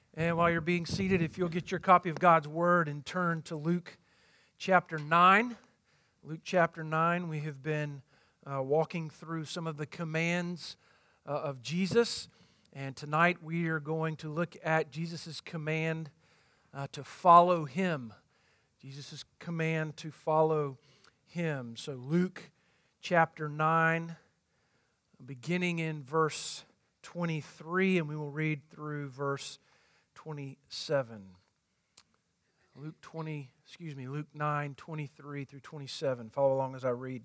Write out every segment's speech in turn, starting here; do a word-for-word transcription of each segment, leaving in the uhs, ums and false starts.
And while you're being seated, if you'll get your copy of God's Word and turn to Luke chapter nine. Luke chapter nine, we have been uh, walking through some of the commands uh, of Jesus. And tonight we are going to look at Jesus' command uh, to follow Him. Jesus' command to follow Him. So Luke chapter nine, beginning in verse twenty-three, and we will read through verse twenty-seven. Luke twenty, excuse me, Luke nine, twenty-three through twenty-seven. Follow along as I read.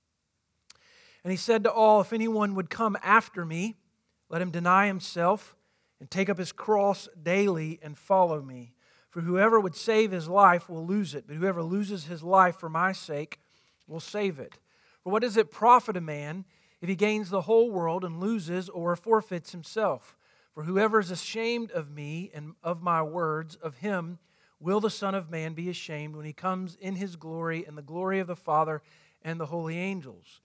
And he said to all, "If anyone would come after me, let him deny himself and take up his cross daily and follow me. For whoever would save his life will lose it, but whoever loses his life for my sake will save it. For what does it profit a man if he gains the whole world and loses or forfeits himself? For whoever is ashamed of me and of my words, of him will the Son of Man be ashamed when he comes in his glory and the glory of the Father and the holy angels.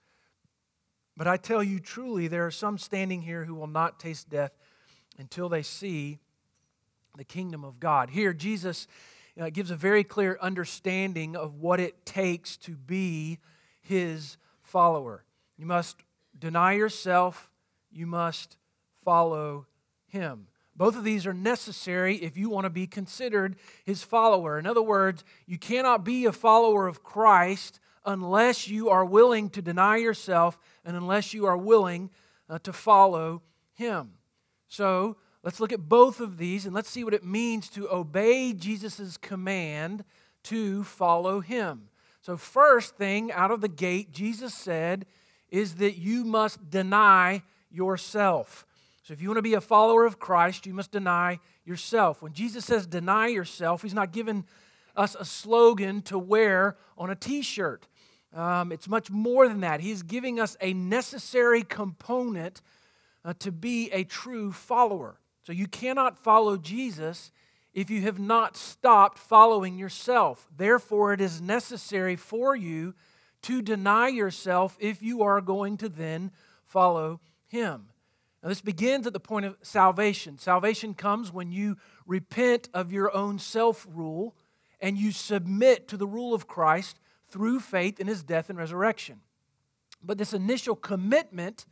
But I tell you truly, there are some standing here who will not taste death until they see the kingdom of God." Here, Jesus uh, gives a very clear understanding of what it takes to be His follower. You must deny yourself. You must follow Him. Both of these are necessary if you want to be considered His follower. In other words, you cannot be a follower of Christ unless you are willing to deny yourself and unless you are willing uh, to follow Him. So, let's look at both of these and let's see what it means to obey Jesus' command to follow Him. So first thing out of the gate, Jesus said, is that you must deny yourself. So if you want to be a follower of Christ, you must deny yourself. When Jesus says deny yourself, He's not giving us a slogan to wear on a t-shirt. Um, it's much more than that. He's giving us a necessary component uh, to be a true follower. So you cannot follow Jesus if you have not stopped following yourself. Therefore, it is necessary for you to deny yourself if you are going to then follow Him. Now, this begins at the point of salvation. Salvation comes when you repent of your own self-rule and you submit to the rule of Christ through faith in His death and resurrection. But this initial commitment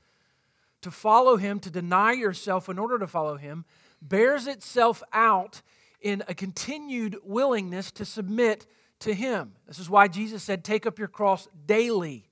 to follow Him, to deny yourself in order to follow Him, bears itself out in a continued willingness to submit to Him. This is why Jesus said, "Take up your cross daily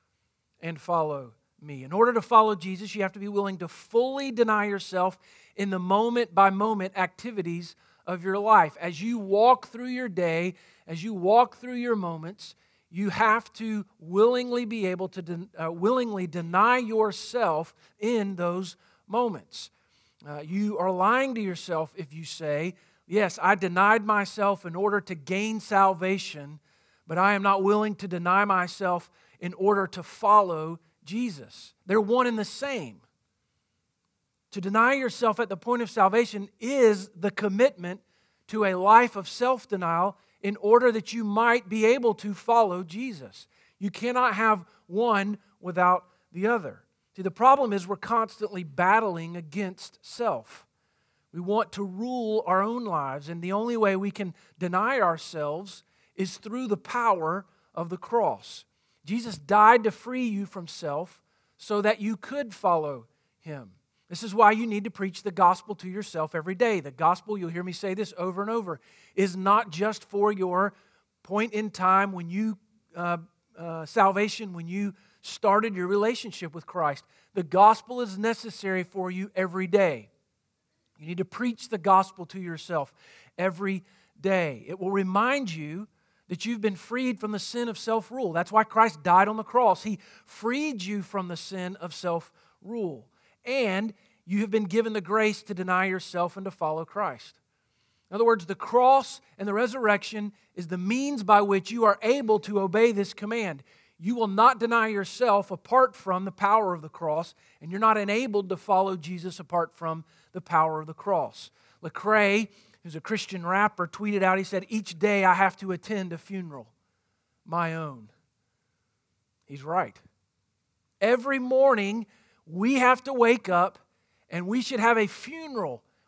and follow me." In order to follow Jesus, you have to be willing to fully deny yourself in the moment-by-moment activities of your life. As you walk through your day, as you walk through your moments, you have to willingly be able to de- uh, willingly deny yourself in those moments. Uh, you are lying to yourself if you say, "Yes, I denied myself in order to gain salvation, but I am not willing to deny myself in order to follow Jesus." They're one and the same. To deny yourself at the point of salvation is the commitment to a life of self-denial in order that you might be able to follow Jesus. You cannot have one without the other. See, the problem is we're constantly battling against self. We want to rule our own lives, and the only way we can deny ourselves is through the power of the cross. Jesus died to free you from self so that you could follow Him. This is why you need to preach the gospel to yourself every day. The gospel, you'll hear me say this over and over, is not just for your point in time when you, uh, uh, salvation, when you started your relationship with Christ. The gospel is necessary for you every day. You need to preach the gospel to yourself every day. It will remind you that you've been freed from the sin of self-rule. That's why Christ died on the cross. He freed you from the sin of self-rule. And you have been given the grace to deny yourself and to follow Christ. In other words, the cross and the resurrection is the means by which you are able to obey this command. You will not deny yourself apart from the power of the cross, and you're not enabled to follow Jesus apart from the power of the cross. Lecrae, who's a Christian rapper, tweeted out, he said, "Each day I have to attend a funeral, my own." He's right. Every morning we have to wake up and we should have a funeral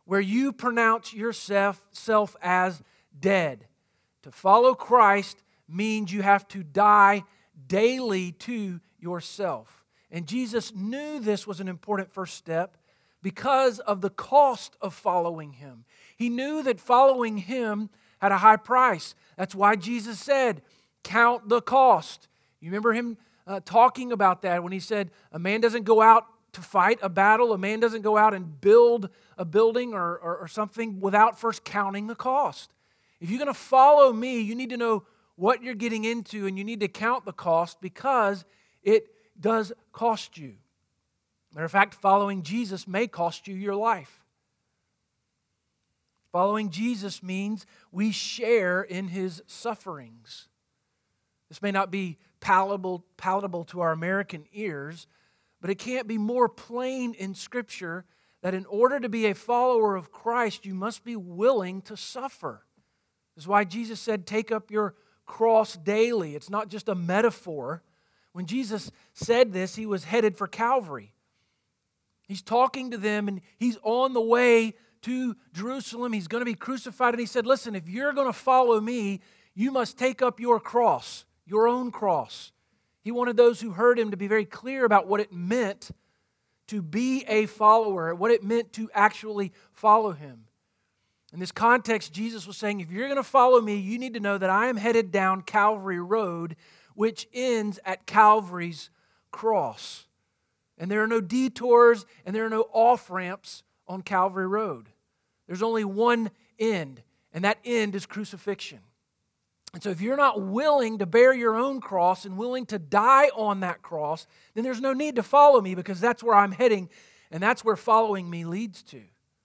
where you pronounce yourself self as dead. To follow Christ means you have to die daily to yourself. And Jesus knew this was an important first step because of the cost of following Him. He knew that following Him had a high price. That's why Jesus said, count the cost. You remember Him uh, talking about that when He said, a man doesn't go out to fight a battle, a man doesn't go out and build a building or, or, or something without first counting the cost. If you're going to follow me, you need to know what you're getting into, and you need to count the cost because it does cost you. Matter of fact, following Jesus may cost you your life. Following Jesus means we share in His sufferings. This may not be palatable, palatable to our American ears, but it can't be more plain in Scripture that in order to be a follower of Christ, you must be willing to suffer. This is why Jesus said, take up your cross daily. It's not just a metaphor. When Jesus said this, He was headed for Calvary. He's talking to them, and He's on the way to Jerusalem. He's going to be crucified, and He said, listen, if you're going to follow me, you must take up your cross, your own cross. He wanted those who heard Him to be very clear about what it meant to be a follower, what it meant to actually follow Him. In this context, Jesus was saying, if you're going to follow me, you need to know that I am headed down Calvary Road, which ends at Calvary's cross. And there are no detours and there are no off-ramps on Calvary Road. There's only one end, and that end is crucifixion. And so if you're not willing to bear your own cross and willing to die on that cross, then there's no need to follow me because that's where I'm heading, and that's where following me leads to.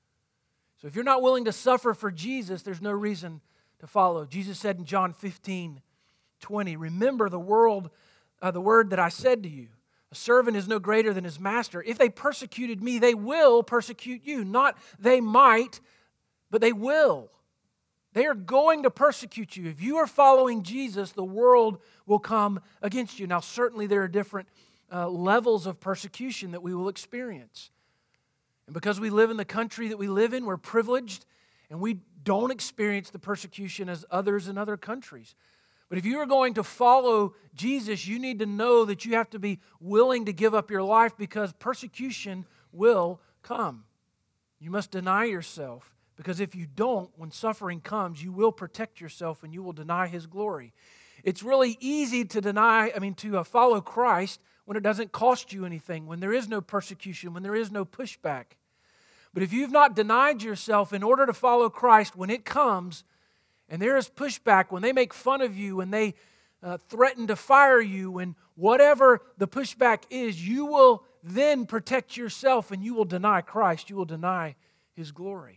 So if you're not willing to suffer for Jesus, there's no reason to follow. Jesus said in John fifteen twenty, remember the world, uh, the word that I said to you. A servant is no greater than his master. If they persecuted me, they will persecute you. Not they might, but they will. They are going to persecute you. If you are following Jesus, the world will come against you. Now, certainly there are different uh, levels of persecution that we will experience. And because we live in the country that we live in, we're privileged, and we don't experience the persecution as others in other countries. But if you are going to follow Jesus, you need to know that you have to be willing to give up your life because persecution will come. You must deny yourself. Because if you don't, when suffering comes, you will protect yourself and you will deny His glory. It's really easy to deny, I mean, to uh, follow Christ when it doesn't cost you anything, when there is no persecution, when there is no pushback. But if you've not denied yourself in order to follow Christ, when it comes and there is pushback, when they make fun of you, when they uh, threaten to fire you, when whatever the pushback is, you will then protect yourself and you will deny Christ. You will deny His glory.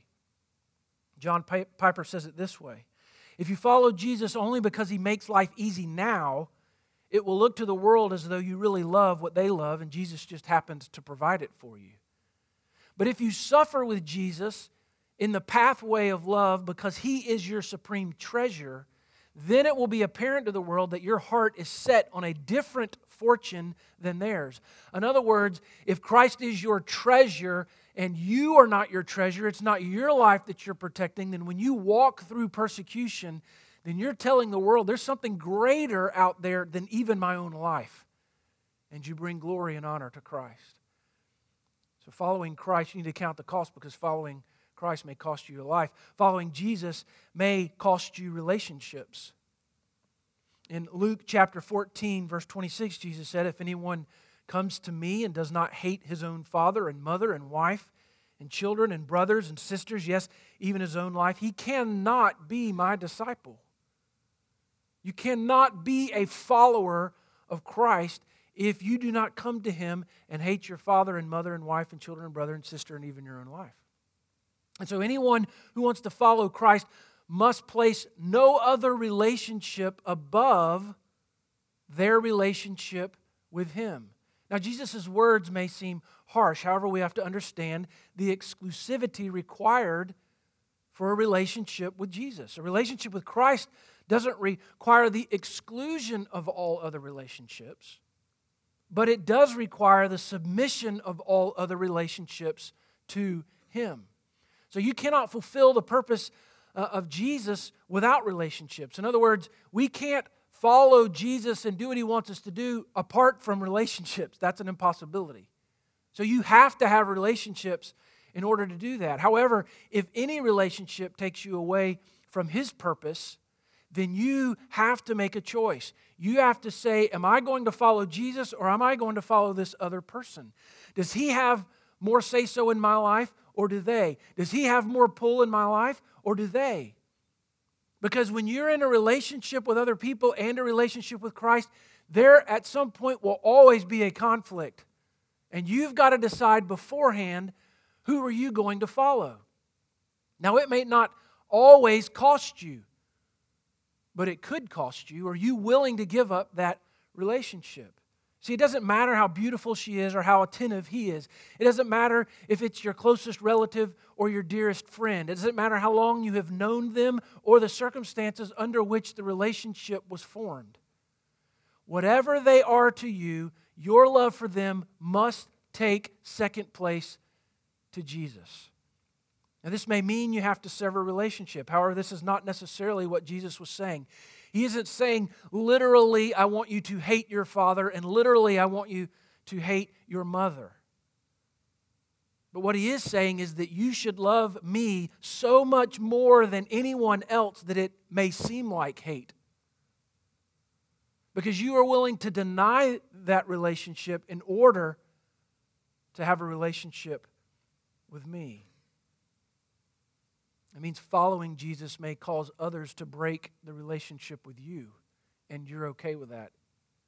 John Piper says it this way. If you follow Jesus only because He makes life easy now, it will look to the world as though you really love what they love and Jesus just happens to provide it for you. But if you suffer with Jesus in the pathway of love because He is your supreme treasure, then it will be apparent to the world that your heart is set on a different fortune than theirs. In other words, if Christ is your treasure and you are not your treasure, it's not your life that you're protecting, then when you walk through persecution, then you're telling the world there's something greater out there than even my own life. And you bring glory and honor to Christ. So following Christ, you need to count the cost because following Christ may cost you your life. Following Jesus may cost you relationships. In Luke chapter fourteen, verse twenty-six, Jesus said, if anyone comes to me and does not hate his own father and mother and wife and children and brothers and sisters, yes, even his own life, he cannot be my disciple. You cannot be a follower of Christ if you do not come to Him and hate your father and mother and wife and children and brother and sister and even your own life. And so anyone who wants to follow Christ must place no other relationship above their relationship with Him. Now, Jesus' words may seem harsh. However, we have to understand the exclusivity required for a relationship with Jesus. A relationship with Christ doesn't require the exclusion of all other relationships, but it does require the submission of all other relationships to Him. So you cannot fulfill the purpose uh, of Jesus without relationships. In other words, we can't follow Jesus and do what He wants us to do apart from relationships. That's an impossibility. So you have to have relationships in order to do that. However, if any relationship takes you away from His purpose, then you have to make a choice. You have to say, am I going to follow Jesus or am I going to follow this other person? Does he have more say-so in my life or do they? Does he have more pull in my life or do they? Because when you're in a relationship with other people and a relationship with Christ, there at some point will always be a conflict. And you've got to decide beforehand, who are you going to follow? Now, it may not always cost you, but it could cost you. Are you willing to give up that relationship? See, it doesn't matter how beautiful she is or how attentive he is. It doesn't matter if it's your closest relative or your dearest friend. It doesn't matter how long you have known them or the circumstances under which the relationship was formed. Whatever they are to you, your love for them must take second place to Jesus. Now, this may mean you have to sever a relationship. However, this is not necessarily what Jesus was saying. He isn't saying, literally, I want you to hate your father, and literally, I want you to hate your mother. But what He is saying is that you should love me so much more than anyone else that it may seem like hate. Because you are willing to deny that relationship in order to have a relationship with me. It means following Jesus may cause others to break the relationship with you, and you're okay with that.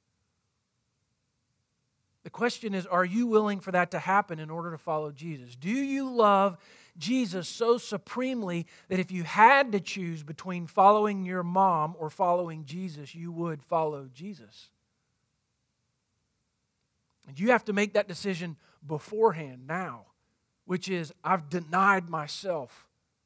The question is, are you willing for that to happen in order to follow Jesus? Do you love Jesus so supremely that if you had to choose between following your mom or following Jesus, you would follow Jesus? And you have to make that decision beforehand now, which is, I've denied myself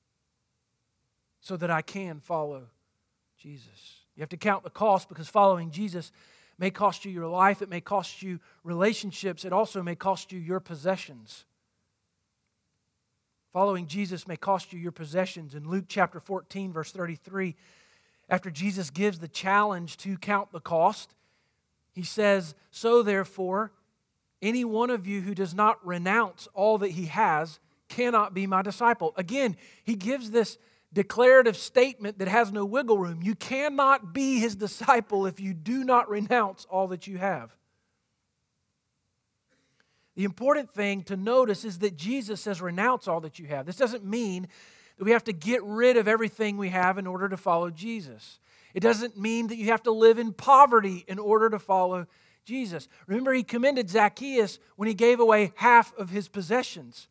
so that I can follow Jesus. You have to count the cost, because following Jesus may cost you your life. It may cost you relationships. It also may cost you your possessions. Following Jesus may cost you your possessions. In Luke chapter fourteen, verse thirty-three, after Jesus gives the challenge to count the cost, He says, so therefore, any one of you who does not renounce all that he has cannot be my disciple. Again, He gives this declarative statement that has no wiggle room. You cannot be His disciple if you do not renounce all that you have. The important thing to notice is that Jesus says renounce all that you have. This doesn't mean that we have to get rid of everything we have in order to follow Jesus. It doesn't mean that you have to live in poverty in order to follow Jesus. Remember, He commended Zacchaeus when he gave away half of his possessions.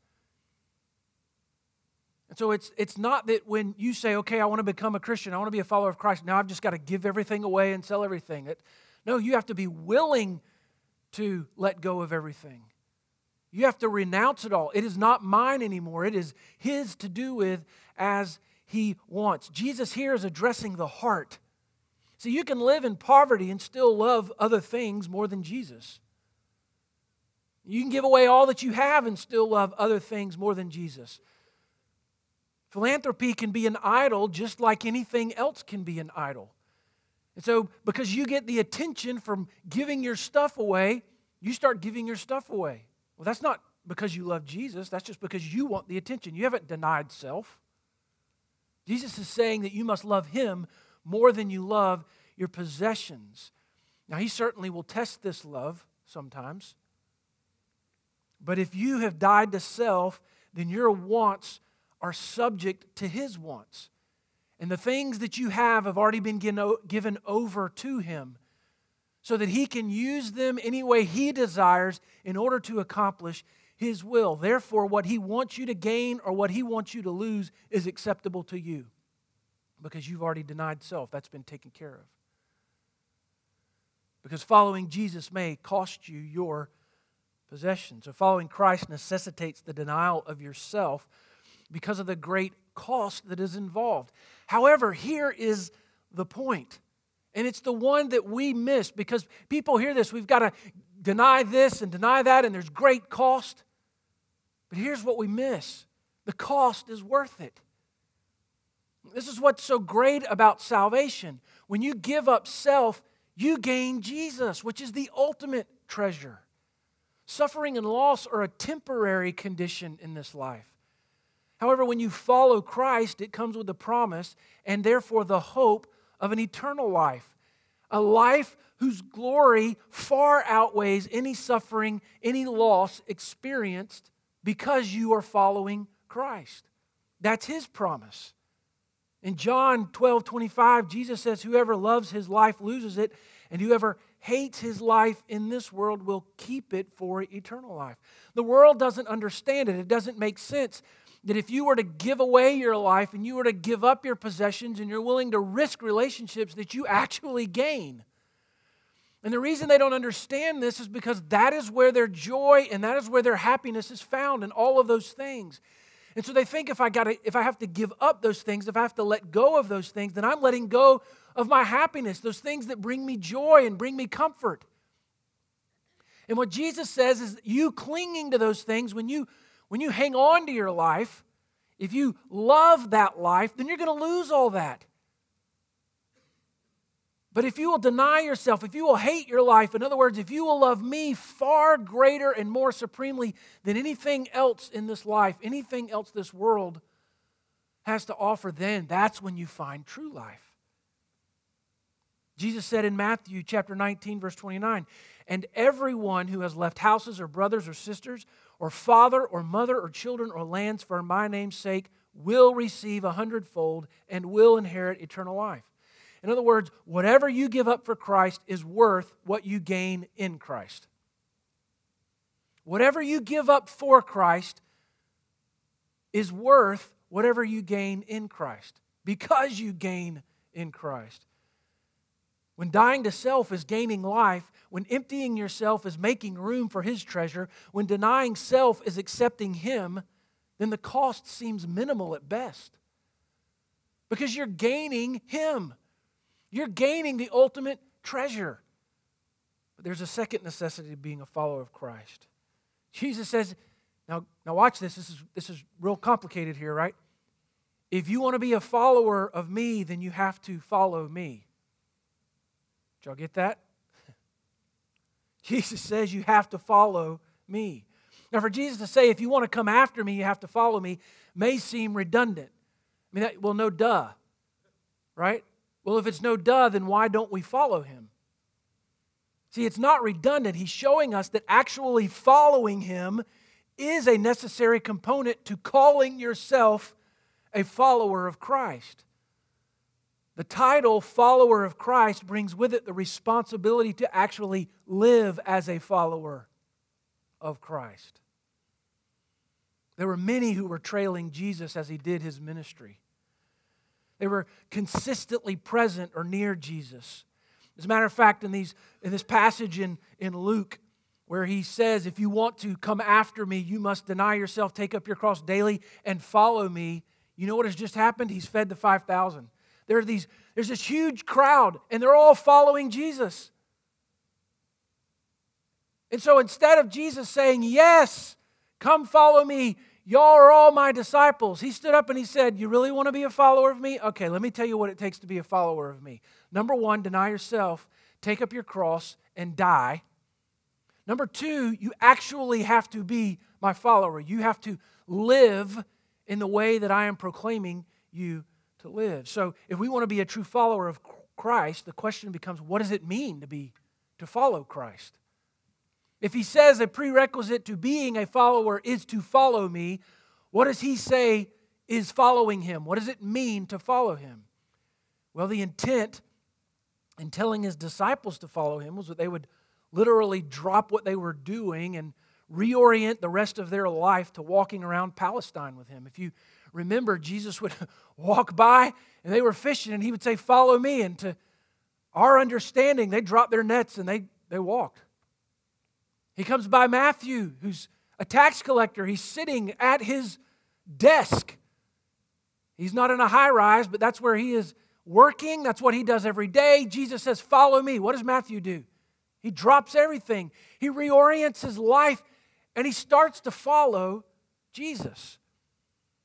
And so it's, it's not that when you say, okay, I want to become a Christian, I want to be a follower of Christ, now I've just got to give everything away and sell everything. It, no, you have to be willing to let go of everything. You have to renounce it all. It is not mine anymore. It is His to do with as He wants. Jesus here is addressing the heart. See, you can live in poverty and still love other things more than Jesus. You can give away all that you have and still love other things more than Jesus. Philanthropy can be an idol just like anything else can be an idol. And so because you get the attention from giving your stuff away, you start giving your stuff away. Well, that's not because you love Jesus. That's just because you want the attention. You haven't denied self. Jesus is saying that you must love Him more than you love your possessions. Now, He certainly will test this love sometimes. But if you have died to self, then your wants are subject to His wants. And the things that you have have already been given over to Him so that He can use them any way He desires in order to accomplish His will. Therefore, what He wants you to gain or what He wants you to lose is acceptable to you because you've already denied self. That's been taken care of. Because following Jesus may cost you your possessions. So following Christ necessitates the denial of yourself because of the great cost that is involved. However, here is the point. And it's the one that we miss because people hear this. We've got to deny this and deny that, and there's great cost. But here's what we miss. The cost is worth it. This is what's so great about salvation. When you give up self, you gain Jesus, which is the ultimate treasure. Suffering and loss are a temporary condition in this life. However, when you follow Christ, it comes with the promise and therefore the hope of an eternal life. A life whose glory far outweighs any suffering, any loss experienced because you are following Christ. That's His promise. In John twelve twenty-five, Jesus says, whoever loves his life loses it, and whoever hates his life in this world will keep it for eternal life. The world doesn't understand it. It doesn't make sense that if you were to give away your life and you were to give up your possessions and you're willing to risk relationships, that you actually gain. And the reason they don't understand this is because that is where their joy and that is where their happiness is found, in all of those things. And so they think if I got to, if I have to give up those things, if I have to let go of those things, then I'm letting go of my happiness, those things that bring me joy and bring me comfort. And what Jesus says is you clinging to those things, when you when you hang on to your life, if you love that life, then you're going to lose all that. But if you will deny yourself, if you will hate your life, in other words, if you will love me far greater and more supremely than anything else in this life, anything else this world has to offer, then that's when you find true life. Jesus said in Matthew chapter nineteen, verse twenty-nine, and everyone who has left houses or brothers or sisters or father or mother or children or lands for my name's sake will receive a hundredfold and will inherit eternal life. In other words, whatever you give up for Christ is worth what you gain in Christ. Whatever you give up for Christ is worth whatever you gain in Christ, because you gain in Christ. When dying to self is gaining life, when emptying yourself is making room for His treasure, when denying self is accepting Him, then the cost seems minimal at best. Because you're gaining Him. You're gaining the ultimate treasure. But there's a second necessity of being a follower of Christ. Jesus says, now, now watch this, this is, this is real complicated here, right? If you want to be a follower of me, then you have to follow me. Did y'all get that? Jesus says you have to follow me. Now for Jesus to say, if you want to come after me, you have to follow me, may seem redundant. I mean, that, well, no duh, right? Well, if it's no duh, then why don't we follow Him? See, it's not redundant. He's showing us that actually following Him is a necessary component to calling yourself a follower of Christ. The title follower of Christ brings with it the responsibility to actually live as a follower of Christ. There were many who were trailing Jesus as He did His ministry. They were consistently present or near Jesus. As a matter of fact, in these in this passage in, in Luke, where He says, if you want to come after me, you must deny yourself, take up your cross daily, and follow me. You know what has just happened? He's fed the five thousand. There are these, there's this huge crowd, and they're all following Jesus. And so instead of Jesus saying, yes, come follow me, y'all are all my disciples, He stood up and He said, you really want to be a follower of me? Okay, let me tell you what it takes to be a follower of me. Number one, deny yourself, take up your cross, and die. Number two, you actually have to be my follower. You have to live in the way that I am proclaiming you to live. So if we want to be a true follower of Christ, the question becomes, what does it mean to be, to follow Christ? If He says a prerequisite to being a follower is to follow me, what does He say is following Him? What does it mean to follow Him? Well, the intent in telling His disciples to follow Him was that they would literally drop what they were doing and reorient the rest of their life to walking around Palestine with Him. If you remember, Jesus would walk by and they were fishing and He would say, follow me. And to our understanding, they dropped their nets and they, they walked. He comes by Matthew, who's a tax collector. He's sitting at his desk. He's not in a high rise, but that's where he is working. That's what he does every day. Jesus says, follow me. What does Matthew do? He drops everything. He reorients his life and he starts to follow Jesus.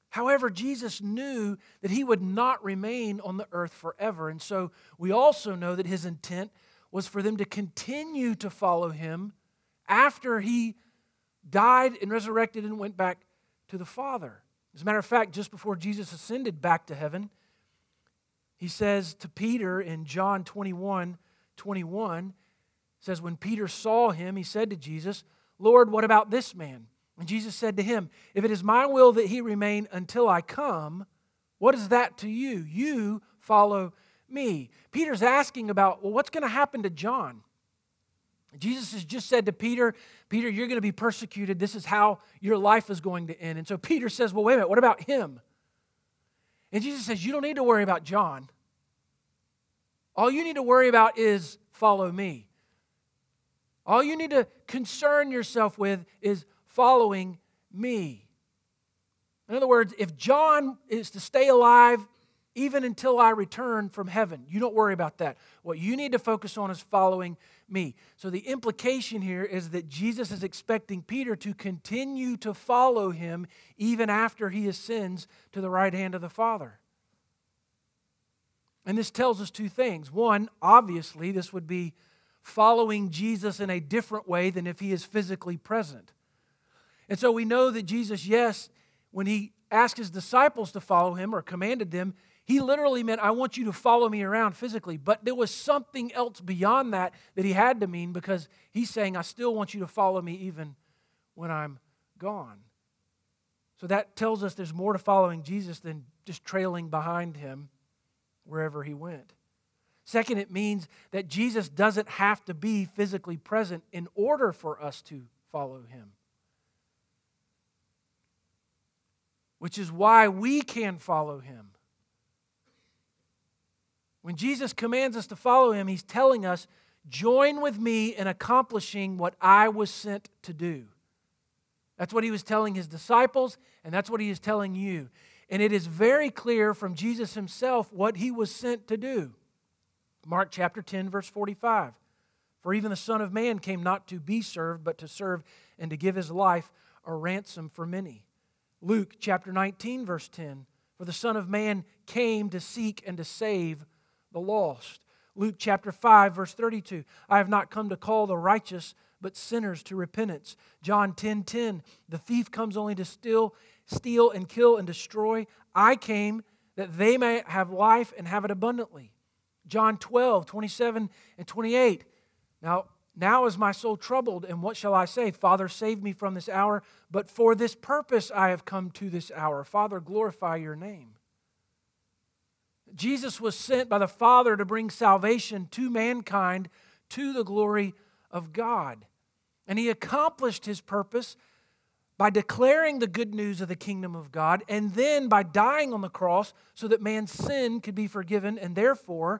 However, Jesus knew that he would not remain on the earth forever. And so we also know that his intent was for them to continue to follow him after he died and resurrected and went back to the Father. As a matter of fact, just before Jesus ascended back to heaven, he says to Peter in John twenty-one, twenty-one, says, when Peter saw him, he said to Jesus, Lord, what about this man? And Jesus said to him, if it is my will that he remain until I come, what is that to you? You follow me. Peter's asking about, well, what's going to happen to John? Jesus has just said to Peter, Peter, you're going to be persecuted. This is how your life is going to end. And so Peter says, well, wait a minute, what about him? And Jesus says, you don't need to worry about John. All you need to worry about is follow me. All you need to concern yourself with is following me. In other words, if John is to stay alive even until I return from heaven, you don't worry about that. What you need to focus on is following me. So the implication here is that Jesus is expecting Peter to continue to follow him even after he ascends to the right hand of the Father. And this tells us two things. One, obviously, this would be following Jesus in a different way than if he is physically present. And so we know that Jesus, yes, when he asked his disciples to follow him or commanded them, he literally meant, I want you to follow me around physically. But there was something else beyond that that he had to mean, because he's saying, I still want you to follow me even when I'm gone. So that tells us there's more to following Jesus than just trailing behind him wherever he went. Second, it means that Jesus doesn't have to be physically present in order for us to follow him. Which is why we can follow him. When Jesus commands us to follow him, he's telling us, join with me in accomplishing what I was sent to do. That's what he was telling his disciples, and that's what he is telling you. And it is very clear from Jesus himself what he was sent to do. Mark chapter ten, verse forty-five. For even the Son of Man came not to be served, but to serve and to give his life a ransom for many. Luke chapter nineteen, verse ten. For the Son of Man came to seek and to save the lost. Luke chapter five, verse thirty-two. I have not come to call the righteous, but sinners to repentance. John ten, ten. The thief comes only to steal, steal and kill and destroy. I came that they may have life and have it abundantly. John twelve, twenty-seven and twenty-eight. Now, now is my soul troubled, and what shall I say? Father, save me from this hour, but for this purpose I have come to this hour. Father, glorify your name. Jesus was sent by the Father to bring salvation to mankind to the glory of God. And he accomplished his purpose by declaring the good news of the kingdom of God, and then by dying on the cross so that man's sin could be forgiven, and therefore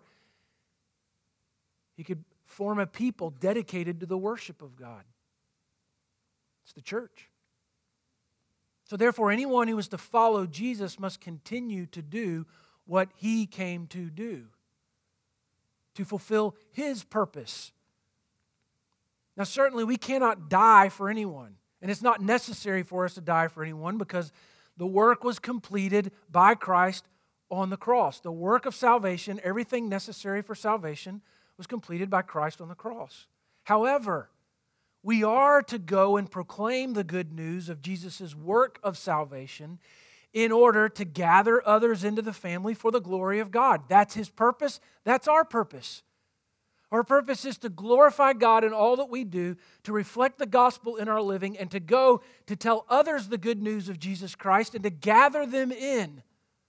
he could form a people dedicated to the worship of God. It's the church. So therefore, anyone who is to follow Jesus must continue to do what he came to do, to fulfill his purpose. Now, certainly we cannot die for anyone, and it's not necessary for us to die for anyone, because the work was completed by Christ on the cross. The work of salvation, everything necessary for salvation, was completed by Christ on the cross. However, we are to go and proclaim the good news of Jesus' work of salvation in order to gather others into the family for the glory of God. That's his purpose. That's our purpose. Our purpose is to glorify God in all that we do, to reflect the gospel in our living, and to go to tell others the good news of Jesus Christ and to gather them in.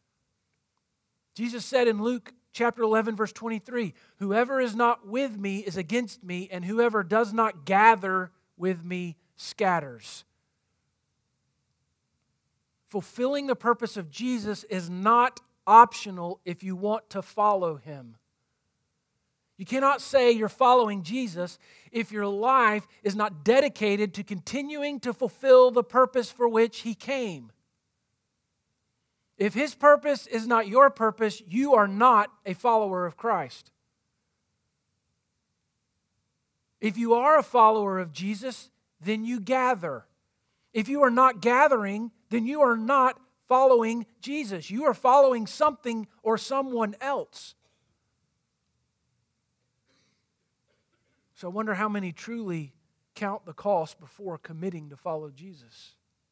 Jesus said in Luke chapter eleven, verse twenty-three, whoever is not with me is against me, and whoever does not gather with me scatters. Fulfilling the purpose of Jesus is not optional if you want to follow him. You cannot say you're following Jesus if your life is not dedicated to continuing to fulfill the purpose for which he came. If his purpose is not your purpose, you are not a follower of Christ. If you are a follower of Jesus, then you gather. If you are not gathering, then you are not following Jesus. You are following something or someone else. So I wonder how many truly count the cost before committing to follow Jesus.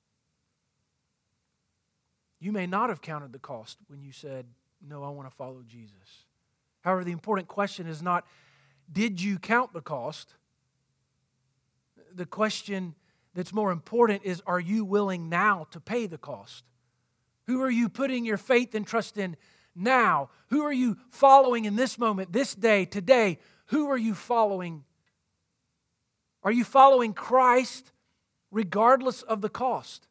You may not have counted the cost when you said, no, I want to follow Jesus. However, the important question is not, did you count the cost? The question that's more important is, are you willing now to pay the cost? Who are you putting your faith and trust in now? Who are you following in this moment, this day, today? Who are you following? Are you following Christ regardless of the cost?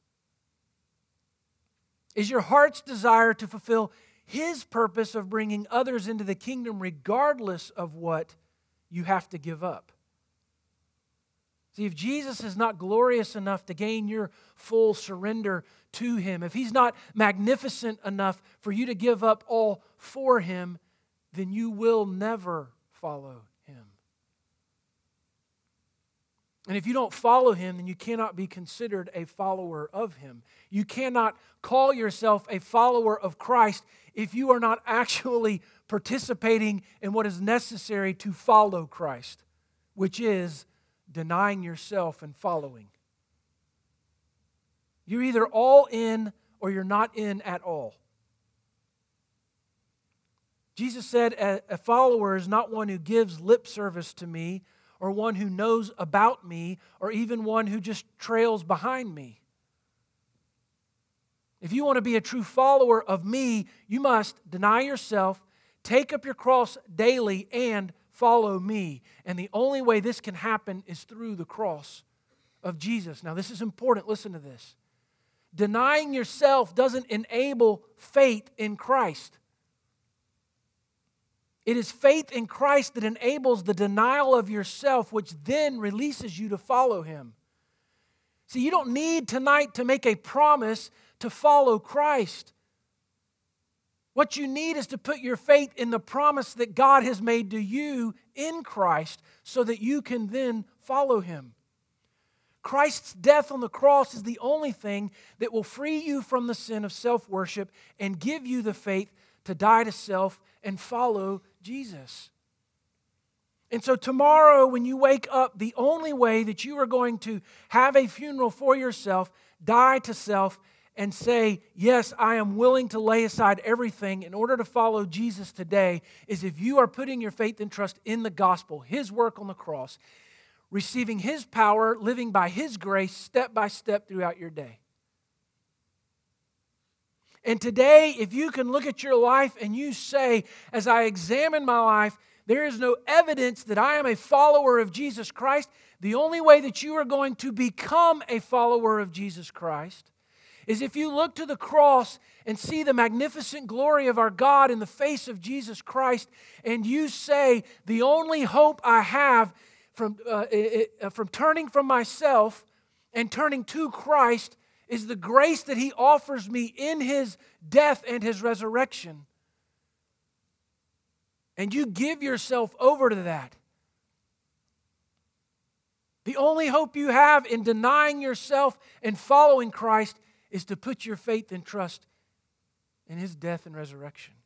Is your heart's desire to fulfill His purpose of bringing others into the kingdom regardless of what you have to give up? See, if Jesus is not glorious enough to gain your full surrender to Him, if He's not magnificent enough for you to give up all for Him, then you will never follow Him. And if you don't follow Him, then you cannot be considered a follower of Him. You cannot call yourself a follower of Christ if you are not actually participating in what is necessary to follow Christ, which is denying yourself and following. You're either all in or you're not in at all. Jesus said, a follower is not one who gives lip service to me, or one who knows about me, or even one who just trails behind me. If you want to be a true follower of me, you must deny yourself, take up your cross daily, and follow me. And the only way this can happen is through the cross of Jesus. Now, this is important. Listen to this. Denying yourself doesn't enable faith in Christ. It is faith in Christ that enables the denial of yourself, which then releases you to follow Him. See, you don't need tonight to make a promise to follow Christ. What you need is to put your faith in the promise that God has made to you in Christ so that you can then follow Him. Christ's death on the cross is the only thing that will free you from the sin of self-worship and give you the faith to die to self and follow Jesus. And so tomorrow when you wake up, the only way that you are going to have a funeral for yourself, die to self, and say, yes, I am willing to lay aside everything in order to follow Jesus today, is if you are putting your faith and trust in the gospel, His work on the cross, receiving His power, living by His grace step by step throughout your day. And today, if you can look at your life and you say, as I examine my life, there is no evidence that I am a follower of Jesus Christ, the only way that you are going to become a follower of Jesus Christ is if you look to the cross and see the magnificent glory of our God in the face of Jesus Christ, and you say, the only hope I have from, uh, it, from turning from myself and turning to Christ is the grace that He offers me in His death and His resurrection. And you give yourself over to that. The only hope you have in denying yourself and following Christ is to put your faith and trust in His death and resurrection.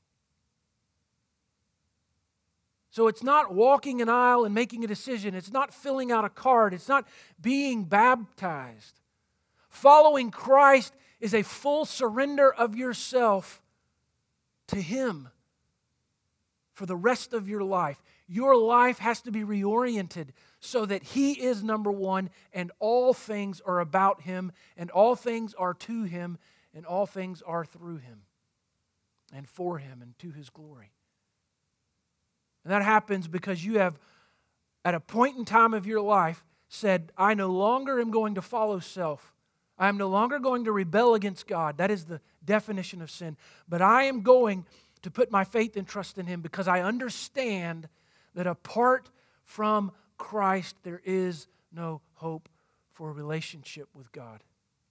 So it's not walking an aisle and making a decision. It's not filling out a card. It's not being baptized. Following Christ is a full surrender of yourself to Him for the rest of your life. Your life has to be reoriented so that He is number one and all things are about Him and all things are to Him and all things are through Him and for Him and to His glory. And that happens because you have, at a point in time of your life, said, I no longer am going to follow self. I am no longer going to rebel against God. That is the definition of sin. But I am going to put my faith and trust in Him because I understand that apart from Christ, there is no hope for a relationship with God.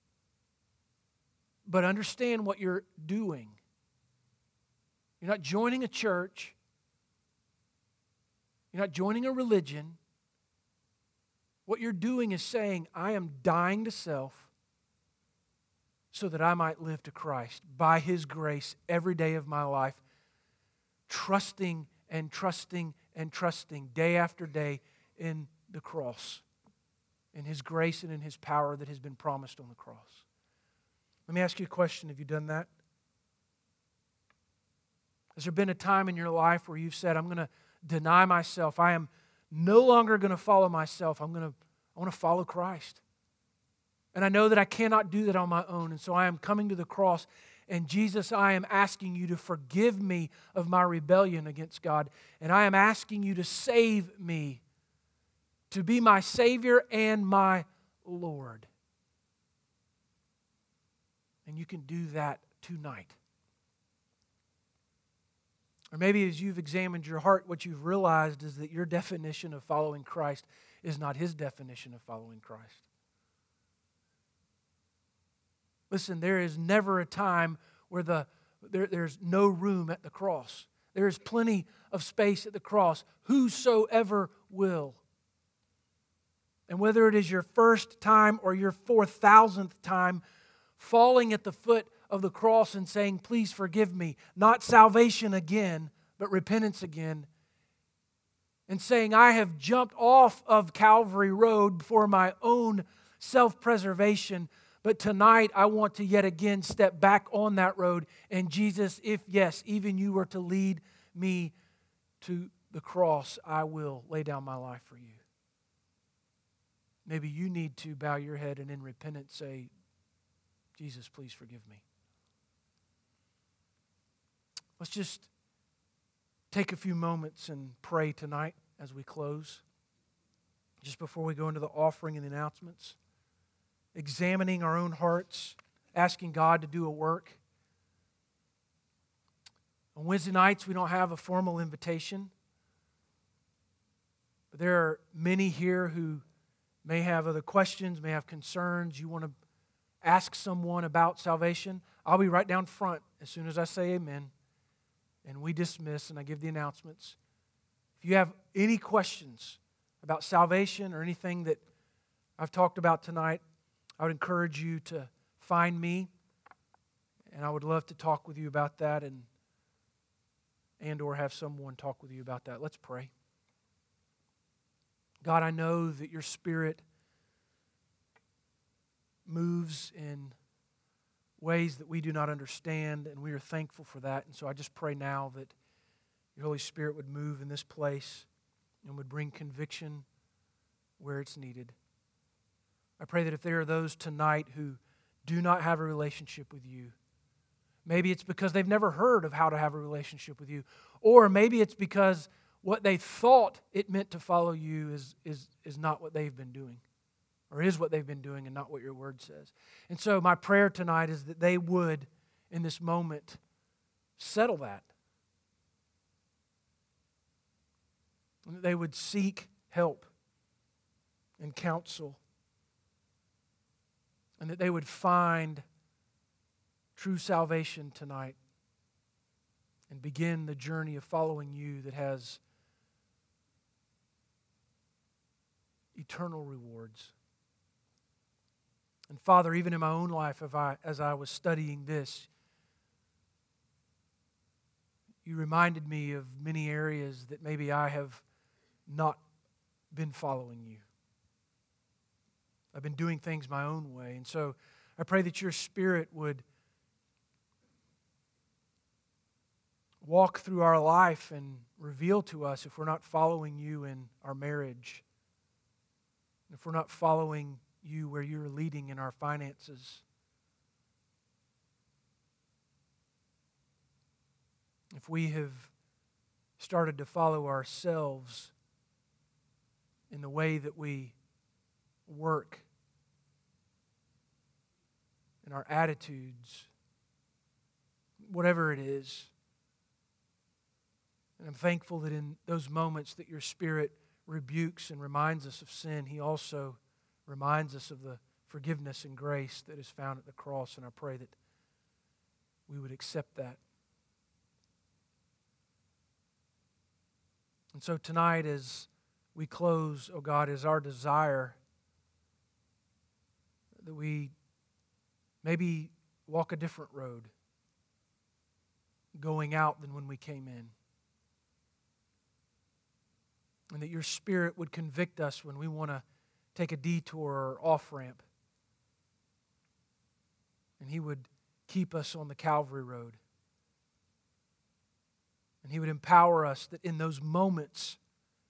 But understand what you're doing. You're not joining a church. You're not joining a religion. What you're doing is saying, I am dying to self. so that I might live to Christ by His grace every day of my life, trusting and trusting and trusting day after day in the cross, in His grace and in His power that has been promised on the cross. Let me ask you a question. Have you done that? Has there been a time in your life where you've said, I'm going to deny myself. I am no longer going to follow myself. I'm going to, I want to follow Christ. And I know that I cannot do that on my own. And so I am coming to the cross. And Jesus, I am asking you to forgive me of my rebellion against God. And I am asking you to save me, to be my Savior and my Lord. And you can do that tonight. Or maybe as you've examined your heart, what you've realized is that your definition of following Christ is not His definition of following Christ. Listen, there is never a time where the there, there's no room at the cross. There is plenty of space at the cross. Whosoever will. And whether it is your first time or your four thousandth time, falling at the foot of the cross and saying, please forgive me, not salvation again, but repentance again, and saying, I have jumped off of Calvary Road for my own self-preservation, but tonight I want to yet again step back on that road. And Jesus, if yes, even you were to lead me to the cross, I will lay down my life for you. Maybe you need to bow your head and in repentance say, Jesus, please forgive me. Let's just take a few moments and pray tonight as we close. Just before we go into the offering and the announcements. Examining our own hearts, asking God to do a work. On Wednesday nights, we don't have a formal invitation. But there are many here who may have other questions, may have concerns. You want to ask someone about salvation. I'll be right down front as soon as I say amen. And we dismiss and I give the announcements. If you have any questions about salvation or anything that I've talked about tonight, I would encourage you to find me, and I would love to talk with you about that and, and or have someone talk with you about that. Let's pray. God, I know that your Spirit moves in ways that we do not understand, and we are thankful for that. And so I just pray now that your Holy Spirit would move in this place and would bring conviction where it's needed. I pray that if there are those tonight who do not have a relationship with you, maybe it's because they've never heard of how to have a relationship with you, or maybe it's because what they thought it meant to follow you is, is, is not what they've been doing, or is what they've been doing and not what your word says. And so my prayer tonight is that they would, in this moment, settle that. And that they would seek help and counsel. And that they would find true salvation tonight and begin the journey of following you that has eternal rewards. And Father, even in my own life, if I, as I was studying this, you reminded me of many areas that maybe I have not been following you. I've been doing things my own way. And so I pray that your Spirit would walk through our life and reveal to us if we're not following you in our marriage, if we're not following you where you're leading in our finances, if we have started to follow ourselves in the way that we work, in our attitudes, whatever it is. And I'm thankful that in those moments that your Spirit rebukes and reminds us of sin, He also reminds us of the forgiveness and grace that is found at the cross. And I pray that we would accept that. And so tonight as we close, oh God, is our desire that we maybe walk a different road going out than when we came in. And that your Spirit would convict us when we want to take a detour or off-ramp. And He would keep us on the Calvary road. And He would empower us that in those moments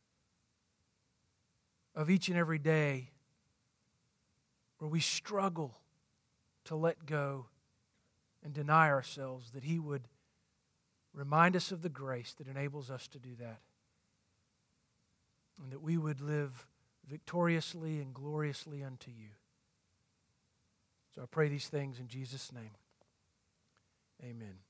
of each and every day where we struggle to let go and deny ourselves, that He would remind us of the grace that enables us to do that. And that we would live victoriously and gloriously unto You. So I pray these things in Jesus' name. Amen.